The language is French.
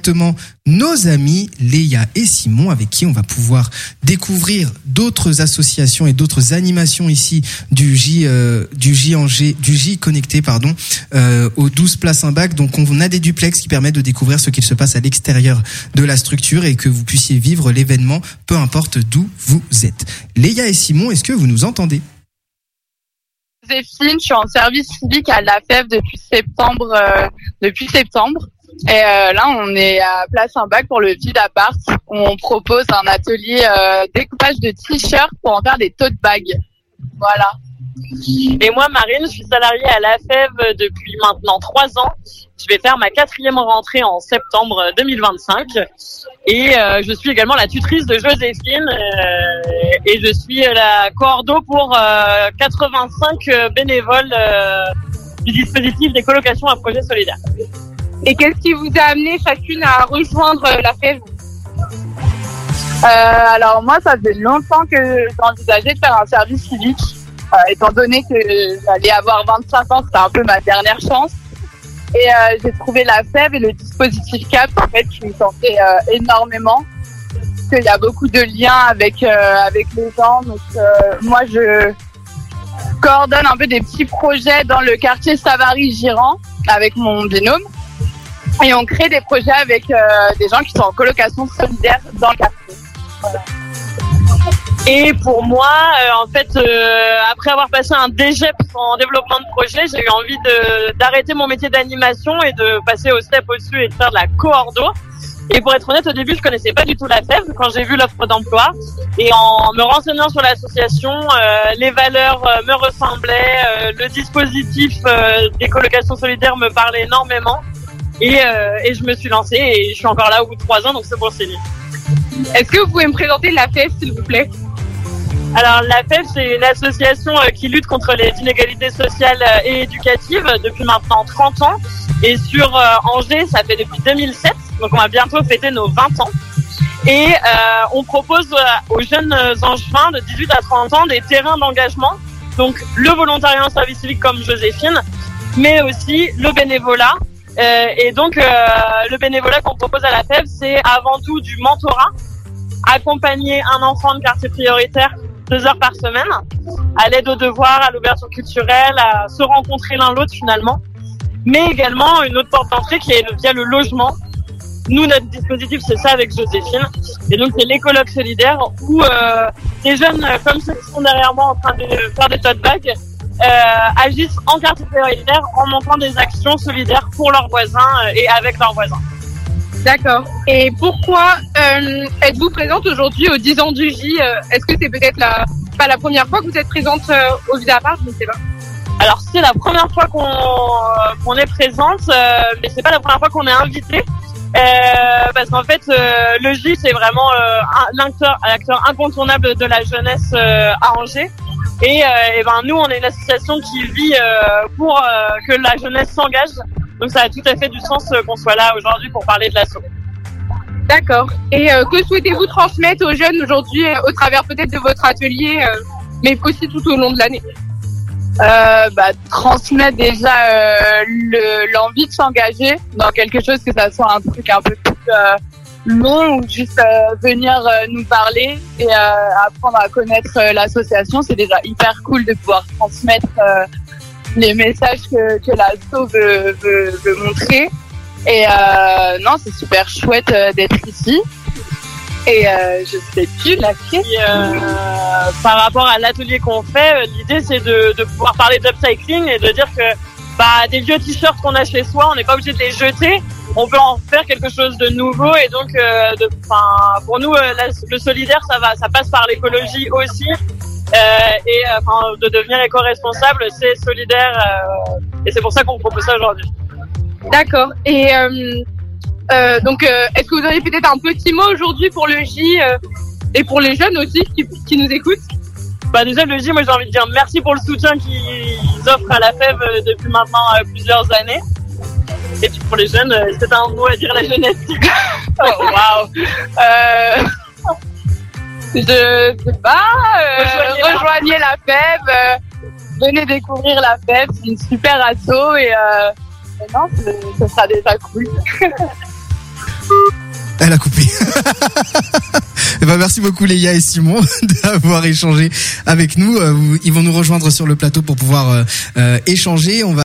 directement nos amis Léa et Simon, avec qui on va pouvoir découvrir d'autres associations et d'autres animations ici du J connecté, au 12 Place Saint-Bac. Donc on a des duplex qui permettent de découvrir ce qu'il se passe à l'extérieur de la structure et que vous puissiez vivre l'événement, peu importe d'où vous êtes. Léa et Simon, est-ce que vous nous entendez? Joséphine, je suis en service civique à la FEV depuis septembre. Et là, on est à Place Saint-Bac pour le vide appart. On propose un atelier découpage de t-shirts pour en faire des tote bags. Voilà. Et moi, Marine, je suis salariée à la FEV depuis maintenant 3 ans. Je vais faire ma 4e rentrée en septembre 2025. Et je suis également la tutrice de Joséphine. Et je suis la coordo pour 85 bénévoles du dispositif des colocations à projet solidaire. Et qu'est-ce qui vous a amené chacune à rejoindre la FEV? Alors moi, ça fait longtemps que j'envisageais de faire un service civique. Étant donné que j'allais avoir 25 ans, c'était un peu ma dernière chance. Et j'ai trouvé la FEV et le dispositif CAP en fait qui me tentait énormément. Parce qu'il y a beaucoup de liens avec les gens. Donc moi je coordonne un peu des petits projets dans le quartier Savary-Giran avec mon binôme. Et on crée des projets avec des gens qui sont en colocation solidaire dans le quartier. Voilà. Et pour moi, après avoir passé un DGEP en développement de projet, j'ai eu envie d'arrêter mon métier d'animation et de passer au step au-dessus et de faire de la coordo. Et pour être honnête, au début, je connaissais pas du tout la FEV quand j'ai vu l'offre d'emploi. Et en me renseignant sur l'association, les valeurs me ressemblaient, le dispositif des colocations solidaires me parlait énormément. Et je me suis lancée et je suis encore là au bout de 3 ans, donc c'est bon signe. Est-ce que vous pouvez me présenter la FEV, s'il vous plaît? Alors la FEV, c'est une association qui lutte contre les inégalités sociales et éducatives depuis maintenant 30 ans. Et sur Angers, ça fait depuis 2007, donc on va bientôt fêter nos 20 ans. Et on propose aux jeunes angevins de 18 à 30 ans des terrains d'engagement, donc le volontariat en service civique comme Joséphine, mais aussi le bénévolat. Et donc le bénévolat qu'on propose à la FEV, c'est avant tout du mentorat, accompagner un enfant de quartier prioritaire 2 heures par semaine, à l'aide aux devoirs, à l'ouverture culturelle, à se rencontrer l'un l'autre finalement, mais également une autre porte d'entrée qui est via le logement. Nous, notre dispositif, c'est ça avec Joséphine, et donc c'est les colocs solidaires où des jeunes comme ceux qui sont derrière moi en train de faire des tote bags agissent en quartier prioritaire en montant des actions solidaires pour leurs voisins et avec leurs voisins. D'accord. Et pourquoi êtes-vous présente aujourd'hui aux 10 ans du J? Est-ce que c'est peut-être pas la première fois que vous êtes présente au Vide Apart? Je ne sais pas. Alors c'est la première fois qu'on est présente, mais c'est pas la première fois qu'on est invité. Parce qu'en fait, le J c'est vraiment l'acteur incontournable de la jeunesse à Angers. Et nous, on est une association qui vit pour que la jeunesse s'engage. Donc ça a tout à fait du sens qu'on soit là aujourd'hui pour parler de l'asso. D'accord. Et que souhaitez-vous transmettre aux jeunes aujourd'hui au travers peut-être de votre atelier, mais aussi tout au long de l'année? Transmettre déjà l'envie de s'engager dans quelque chose, que ça soit un truc un peu plus long ou juste venir nous parler et apprendre à connaître l'association. C'est déjà hyper cool de pouvoir transmettre les messages que l'asso veut montrer. Et non, c'est super chouette d'être ici. Et je sais plus la question. Par rapport à l'atelier qu'on fait, l'idée c'est de pouvoir parler d'upcycling et de dire que des vieux t-shirts qu'on a chez soi, on n'est pas obligé de les jeter. On peut en faire quelque chose de nouveau et donc pour nous le solidaire ça passe par l'écologie aussi de devenir éco-responsable, c'est solidaire et c'est pour ça qu'on propose ça aujourd'hui. D'accord. Et donc est-ce que vous auriez peut-être un petit mot aujourd'hui pour le J et pour les jeunes aussi qui nous écoutent? Déjà le J, moi j'ai envie de dire merci pour le soutien qu'ils offrent à la FEV depuis maintenant plusieurs années. Et puis pour les jeunes, est-ce que t'as un mot à dire à la jeunesse? Oh waouh. Je sais pas. Rejoignez la FEV. Venez découvrir la FEV. C'est une super asso et non, ce sera déjà cool. Elle a coupé. Eh ben, merci beaucoup Léa et Simon d'avoir échangé avec nous. Ils vont nous rejoindre sur le plateau pour pouvoir échanger. On va